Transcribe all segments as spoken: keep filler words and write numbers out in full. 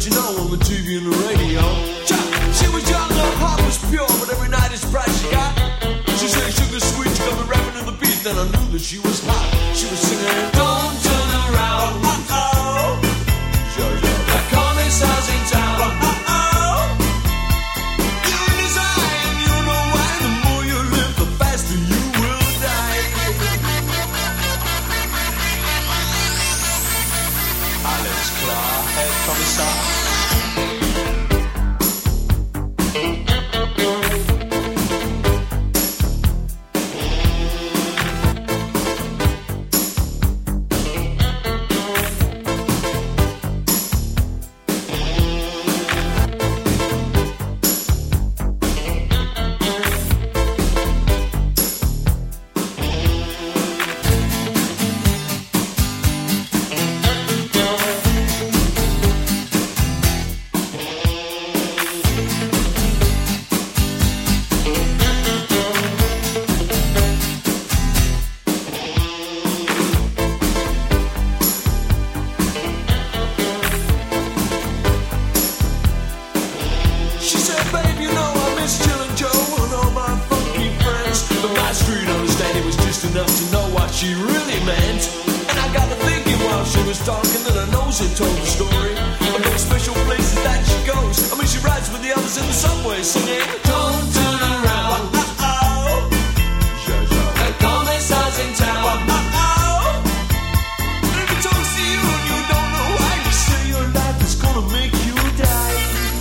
you know, on the T V and the radio. She was young, her heart was pure, but every night it's price she got. She said sugar sweet, she got me rapping to the beat. Then I knew that she was hot. She was singing, don't turn around, uh-oh. The commissar's in town, uh-oh. You're in his eye, and you know why. The more you live, the faster you will die. Alles klar, Herr Kommissar. Enough to know what she really meant. And I got to thinking while she was talking that her nose had told the story of those special places that she goes. I mean, she rides with the others in the subway singing, don't turn around, uh-oh. The commissar's in town, uh-oh. And if he talks to you and you don't know why, you say your life is gonna make you die.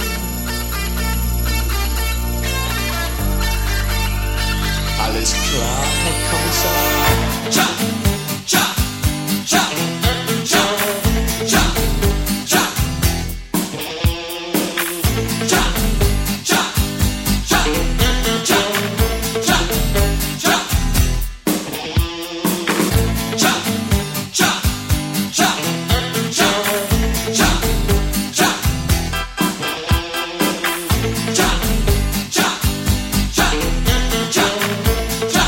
Alles klar, Herr Kommissar. Cha, cha, cha, cha, cha, cha. Cha, cha, cha, cha, cha, cha. Cha, cha, cha, cha, cha, cha, cha. Cha, cha, cha, cha, cha.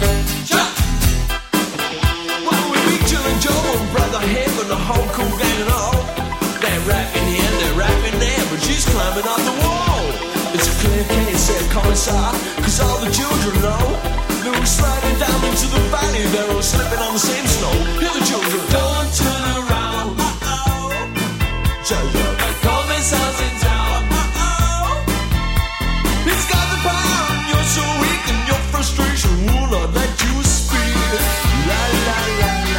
The whole cool gang and all. They're rapping here, they're rapping there, but she's climbing up the wall. It's a clear case, said Commissar, cause all the children know. They were sliding down into the valley, they're all slipping on the same snow. Hear the children, don't turn around, uh-oh. Jojo, the Commissar's in town, uh-oh. He's got the power and you're so weak and your frustration will not let you speak. La la la la.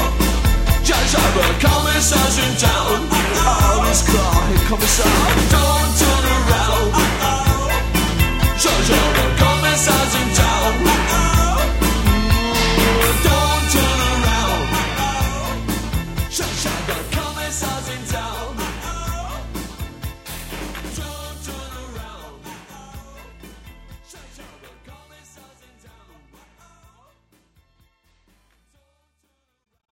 Commissar's in town. All is klar, Herr Kommissar.